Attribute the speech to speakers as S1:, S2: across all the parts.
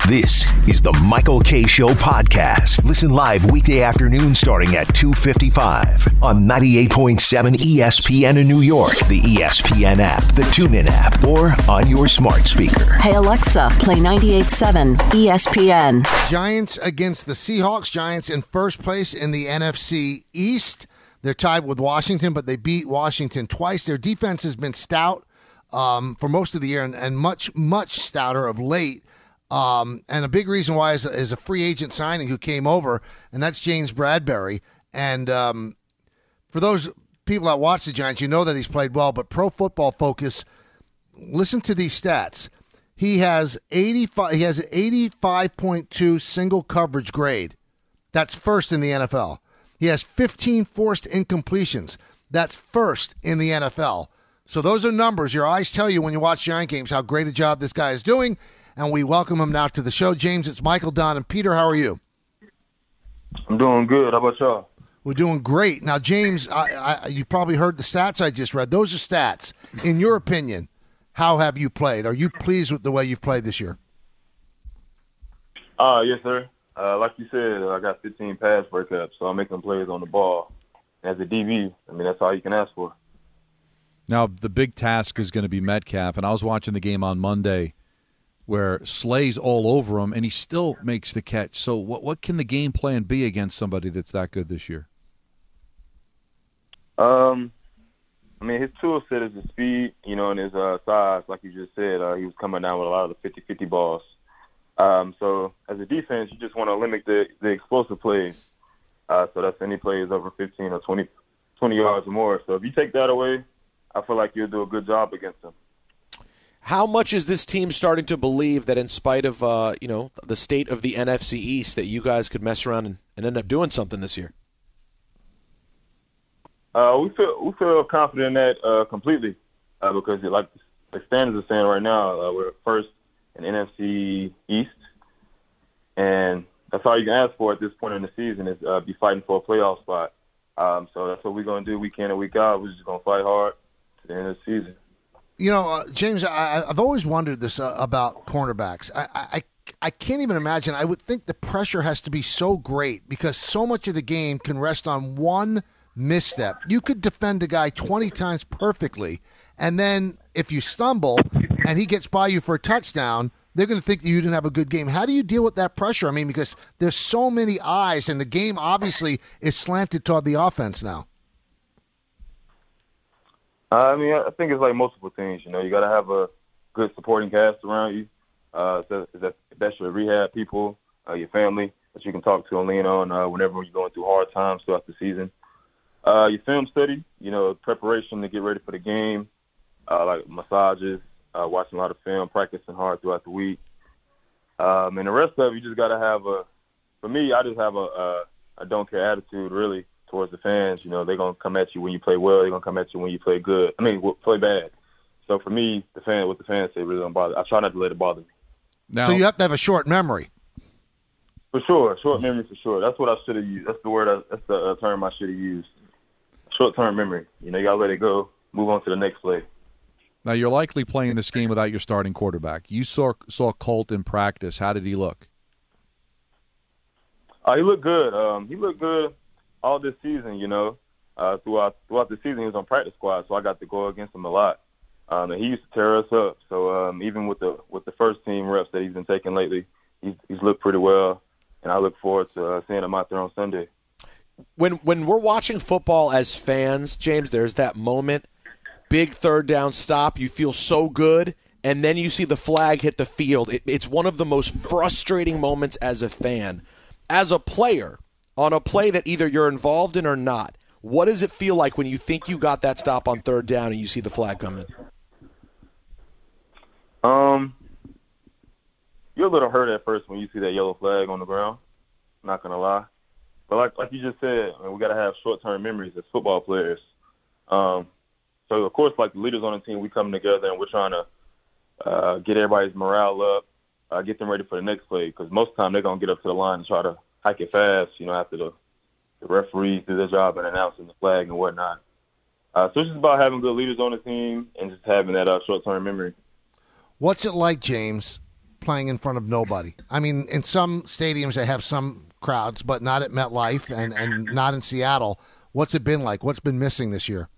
S1: This is the Michael Kay Show podcast. Listen live weekday afternoon starting at 2:55 on 98.7 ESPN in New York, the ESPN app, the TuneIn app, or on your smart speaker.
S2: Hey Alexa, play 98.7 ESPN.
S3: Giants against the Seahawks. Giants in first place in the NFC East. They're tied with Washington, but they beat Washington twice. Their defense has been stout for most of the year and much, much stouter of late. And a big reason why is a free agent signing who came over, and that's James Bradberry. And for those people that watch the Giants, you know that he's played well, but Pro Football Focus, listen to these stats. He has 85.2 single coverage grade. That's first in the NFL. He has 15 forced incompletions. That's first in the NFL. So those are numbers. Your eyes tell you when you watch Giant games how great a job this guy is doing. And we welcome him now to the show. James, it's Michael, Don, and Peter. How are you?
S4: I'm doing good. How about y'all?
S3: We're doing great. Now, James, you probably heard the stats I just read. Those are stats. In your opinion, how have you played? Are you pleased with the way you've played this year?
S4: Yes, sir. Like you said, I got 15 pass breakups, so I'm making plays on the ball. As a DB, I mean, that's all you can ask for.
S5: Now, the big task is going to be Metcalf, and I was watching the game on Monday where Slay's all over him, and he still makes the catch. So what can the game plan be against somebody that's that good this year?
S4: I mean, his tool set is his speed, and his size. Like you just said, he was coming down with a lot of the 50-50 balls. So as a defense, you just want to limit the explosive plays. So that's any plays over 15 or 20 yards or more. So if you take that away, I feel like you'll do a good job against them.
S6: How much is this team starting to believe that in spite of, the state of the NFC East, that you guys could mess around and end up doing something this year?
S4: We feel confident in that completely because, like the standards are saying right now, we're first in NFC East, and that's all you can ask for at this point in the season is be fighting for a playoff spot. So that's what we're going to do week in and week out. We're just going to fight hard to the end of the season.
S3: James, I've always wondered this about cornerbacks. I can't even imagine. I would think the pressure has to be so great because so much of the game can rest on one misstep. You could defend a guy 20 times perfectly, and then if you stumble and he gets by you for a touchdown, they're going to think that you didn't have a good game. How do you deal with that pressure? I mean, because there's so many eyes, and the game obviously is slanted toward the offense now.
S4: I mean, I think it's like multiple things. You got to have a good supporting cast around you. So that's your rehab people, your family that you can talk to and lean on whenever you're going through hard times throughout the season. Your film study, preparation to get ready for the game, like massages, watching a lot of film, practicing hard throughout the week. And the rest of it, you just got to have for me, I just have a don't care attitude, really, towards the fans. They're going to come at you when you play well. They're going to come at you when you play good. Play bad. So for me, what the fans say really don't bother. I try not to let it bother me.
S3: Now, so you have to have a short memory.
S4: For sure. Short memory for sure. That's what I should have used. That's the word. That's the term I should have used. Short-term memory. You got to let it go. Move on to the next play.
S5: Now, you're likely playing this game without your starting quarterback. You saw Colt in practice. How did he look?
S4: He looked good. He looked good all this season, Throughout the season, he was on practice squad, so I got to go against him a lot. And he used to tear us up. So even with the first team reps that he's been taking lately, he's looked pretty well, and I look forward to seeing him out there on Sunday.
S6: When we're watching football as fans, James, there's that moment, big third down stop, you feel so good, and then you see the flag hit the field. It's one of the most frustrating moments as a fan. As a player, on a play that either you're involved in or not, what does it feel like when you think you got that stop on third down and you see the flag come in?
S4: You're a little hurt at first when you see that yellow flag on the ground, not going to lie. But like you just said, we got to have short-term memories as football players. So, of course, like the leaders on the team, we come together and we're trying to get everybody's morale up, get them ready for the next play, because most of the time they're going to get up to the line and try to hike it fast, after the referees do their job and announcing the flag and whatnot. So it's just about having good leaders on the team and just having that short-term memory.
S3: What's it like, James, playing in front of nobody? I mean, in some stadiums they have some crowds, but not at MetLife and not in Seattle. What's it been like? What's been missing this year?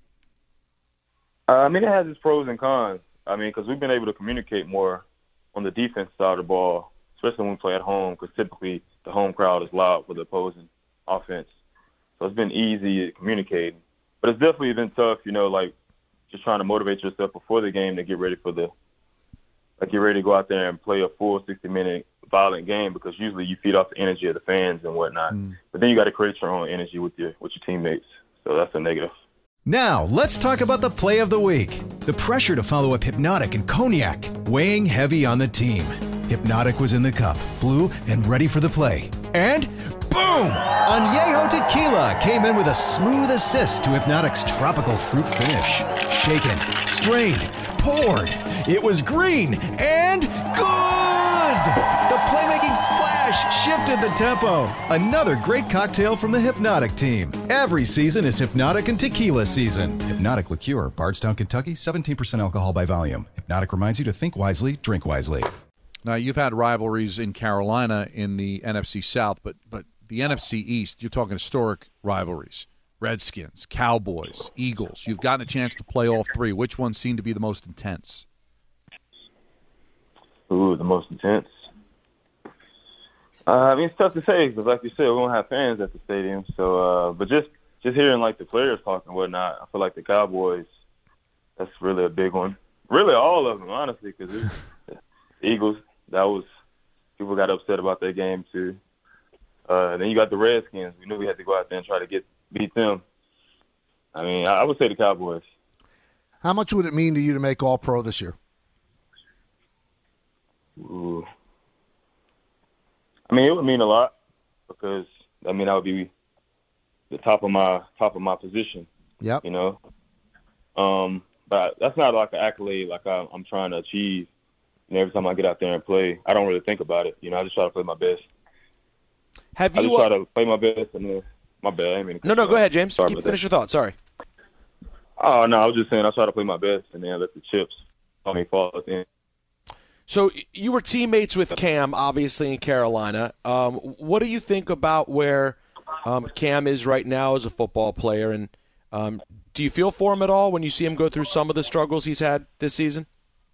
S4: I mean, it has its pros and cons. I mean, because we've been able to communicate more on the defense side of the ball, especially when we play at home, because typically the home crowd is loud for the opposing offense. So it's been easy to communicate. But it's definitely been tough, like just trying to motivate yourself before the game to get ready to go out there and play a full 60-minute violent game, because usually you feed off the energy of the fans and whatnot. But then you got to create your own energy with your teammates. So that's a negative.
S7: Now, let's talk about the play of the week. The pressure to follow up Hypnotic and Cognac, weighing heavy on the team. Hypnotic was in the cup, blue, and ready for the play. And boom! Añejo Tequila came in with a smooth assist to Hypnotic's tropical fruit finish. Shaken, strained, poured. It was green and good! The playmaking splash shifted the tempo. Another great cocktail from the Hypnotic team. Every season is Hypnotic and Tequila season. Hypnotic Liqueur, Bardstown, Kentucky, 17% alcohol by volume. Hypnotic reminds you to think wisely, drink wisely.
S5: Now, you've had rivalries in Carolina in the NFC South, but the NFC East, you're talking historic rivalries. Redskins, Cowboys, Eagles. You've gotten a chance to play all three. Which ones seem to be the most intense?
S4: Ooh, the most intense. I mean, it's tough to say because, like you said, we don't have fans at the stadium. So, but just hearing like the players talk and whatnot, I feel like the Cowboys, that's really a big one. Really, all of them, honestly, because the Eagles, people got upset about that game too. Then you got the Redskins. We knew we had to go out there and try to beat them. I mean, I would say the Cowboys.
S3: How much would it mean to you to make All-Pro this year?
S4: Ooh. I mean, it would mean a lot because I would be the top of my position.
S3: Yep.
S4: But that's not like an accolade like I'm trying to achieve. Every time I get out there and play, I don't really think about it. I just try to play my best. I just try to play my best, and then my bad.
S6: No, go ahead, James. Finish your thought. Sorry.
S4: Oh no, I was just saying I try to play my best, and then let the chips fall at the end.
S6: So you were teammates with Cam, obviously in Carolina. What do you think about where Cam is right now as a football player, and do you feel for him at all when you see him go through some of the struggles he's had this season?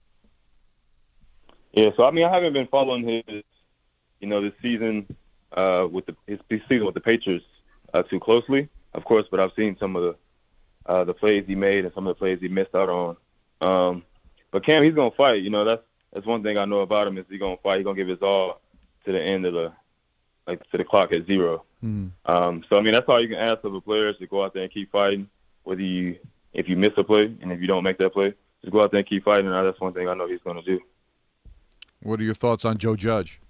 S4: Yeah, so I haven't been following his, this season his season with the Patriots too closely, of course. But I've seen some of the plays he made and some of the plays he missed out on. But Cam, he's gonna fight. That's one thing I know about him is he's gonna fight. He's gonna give his all to the end of to the clock at zero. So that's all you can ask of the players, to go out there and keep fighting. If you miss a play and if you don't make that play, just go out there and keep fighting. And that's one thing I know he's gonna do.
S5: What are your thoughts on Joe Judge?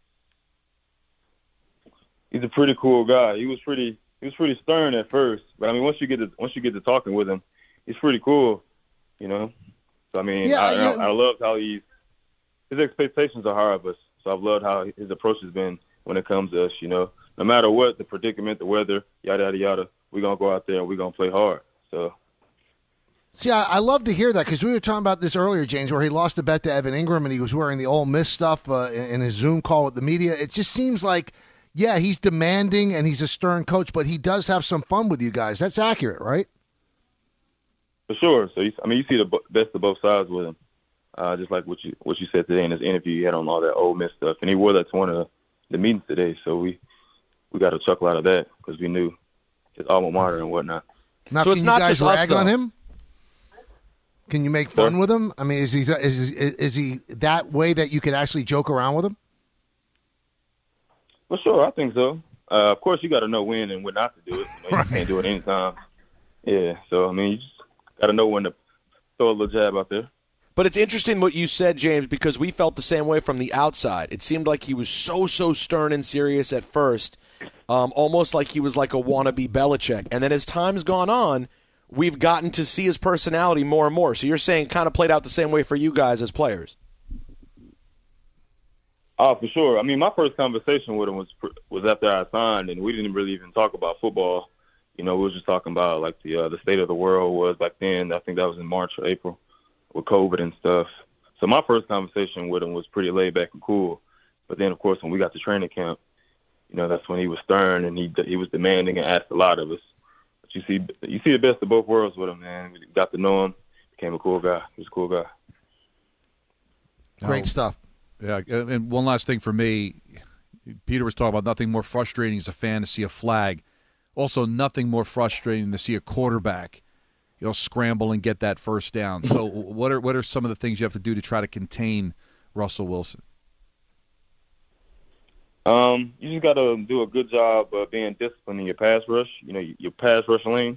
S4: He's a pretty cool guy. He was pretty stern at first, but once you get to talking with him, he's pretty cool. So I loved how his expectations are high of us. So I've loved how his approach has been when it comes to us. No matter what the predicament, the weather, yada yada yada, we're gonna go out there and we're gonna play hard. So.
S3: See, I love to hear that because we were talking about this earlier, James, where he lost a bet to Evan Ingram and he was wearing the Ole Miss stuff in his Zoom call with the media. It just seems like, yeah, he's demanding and he's a stern coach, but he does have some fun with you guys. That's accurate, right?
S4: For sure. So, you see the best of both sides with him, just like what you said today in his interview. You had on all that Ole Miss stuff, and he wore that to one of the meetings today. So we got a chuckle out of that because we knew his alma mater and whatnot.
S3: Now,
S6: so it's not
S3: just
S6: rag
S3: on him? Can you make fun with him? Is he that way that you could actually joke around with him?
S4: Well, sure, I think so. Of course, you got to know when and when not to do it. You can't do it anytime. Yeah, so you just got to know when to throw a little jab out there.
S6: But it's interesting what you said, James, because we felt the same way from the outside. It seemed like he was so stern and serious at first, almost like he was like a wannabe Belichick. And then as time's gone on, we've gotten to see his personality more and more. So you're saying kind of played out the same way for you guys as players.
S4: Oh, for sure. My first conversation with him was after I signed, and we didn't really even talk about football. We were just talking about like the state of the world was back then. I think that was in March or April with COVID and stuff. So my first conversation with him was pretty laid back and cool. But then, of course, when we got to training camp, that's when he was stern and he was demanding and asked a lot of us. But you see the best of both worlds with him, man. We got to know him, became a cool guy. He was a cool guy.
S3: Great stuff.
S5: Yeah, and one last thing for me, Peter was talking about nothing more frustrating as a fan to see a flag. Also, nothing more frustrating to see a quarterback, scramble and get that first down. So, what are some of the things you have to do to try to contain Russell Wilson?
S4: You just got to do a good job of being disciplined in your pass rush. Your pass rush lanes.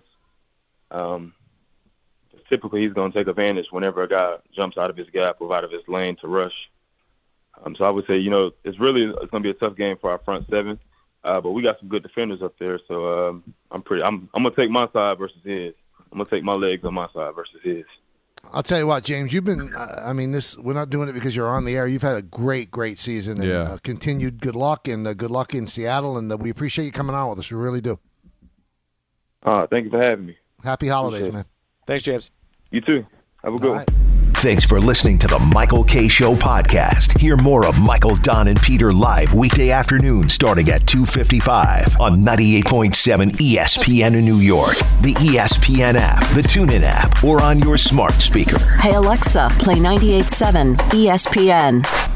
S4: Typically, he's going to take advantage whenever a guy jumps out of his gap or out of his lane to rush. So I would say, it's going to be a tough game for our front seven, but we got some good defenders up there. So I'm going to take my side versus his. I'm going to take my legs on my side versus his.
S3: I'll tell you what, James, you've been, we're not doing it because you're on the air. You've had a great, great season and continued good luck in Seattle. And we appreciate you coming on with us. We really do.
S4: Thank you for having me.
S3: Happy holidays, man.
S6: Thanks, James.
S4: You too. Have a good one.
S1: Thanks for listening to the Michael Kay Show podcast. Hear more of Michael, Don, and Peter live weekday afternoon starting at 2:55 on 98.7 ESPN in New York, the ESPN app, the TuneIn app, or on your smart speaker.
S2: Hey, Alexa, play 98.7 ESPN.